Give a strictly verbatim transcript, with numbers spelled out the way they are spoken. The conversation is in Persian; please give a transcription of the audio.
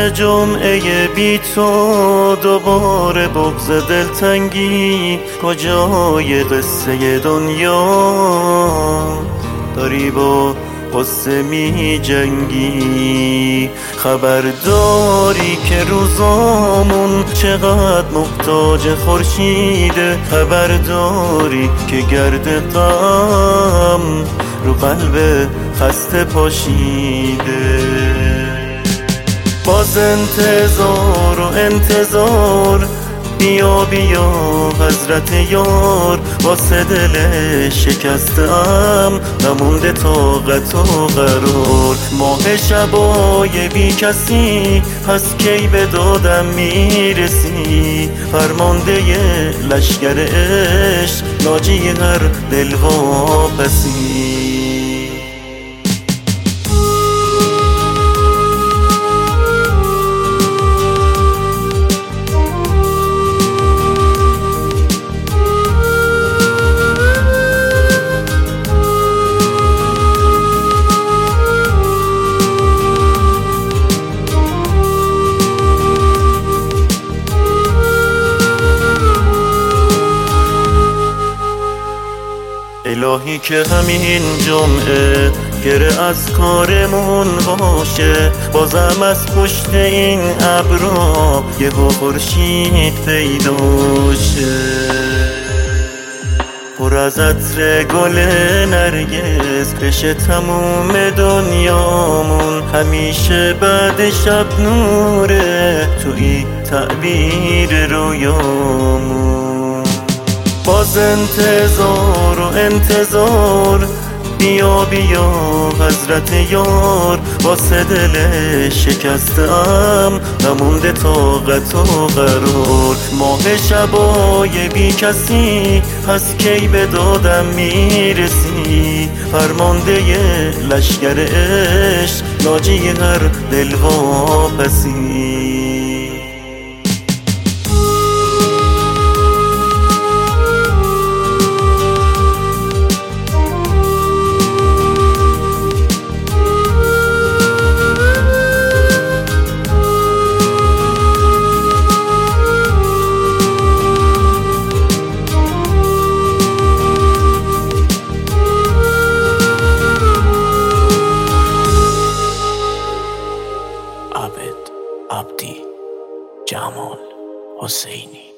جمعه بی تو دوباره بغض دلتنگی، کجای قصه دنیا داری با قصه می جنگی؟ خبر داری که روزامون چقدر محتاج خورشیده؟ خبر داری که گرد غم رو قلب خسته پاشیده؟ باز انتظار و انتظار، بیا بیا حضرت یار، واسه دل شکستم نمونده طاقت و قرار. ماه شبای بی کسی پس کی به دادم میرسی؟ فرمانده لشگر عشق، ناجی هر دلواپسی. الهی که همین جمعه گره از کارمون باشه، بازم از پشت این ابرا یهو خورشید پیدا شه. پر از عطر گل نرگس بشه تموم دنیامون، همیشه بعد شب نوره توی تعبیر رویامون. باز انتظار و انتظار، بیا بیا حضرت یار، واسه دل شکستم نمونده طاقت و قرار. ماه شبای بی کسی پس کی به دادم میرسی؟ فرمانده لشگر عشق، ناجی هر دلواپسی. عابد عبدی جمال حسینی.